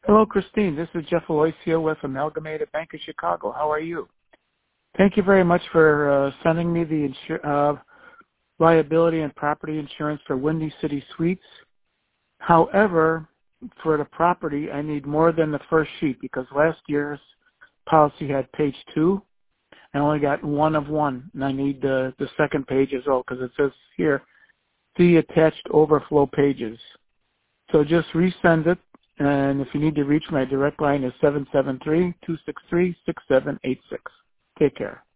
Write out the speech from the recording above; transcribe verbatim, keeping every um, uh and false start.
Hello, Christine. This is Jeff Aloisio with Amalgamated Bank of Chicago. How are you? Thank you very much for uh, sending me the insur- uh, liability and property insurance for Windy City Suites. However, for the property, I need more than the first sheet because last year's policy had page two. I only got one of one, and I need the, the second page as well because it says here, see attached overflow pages. So just resend it, and if you need to reach my direct line is seven seven three, two six three, six seven eight six. Take care.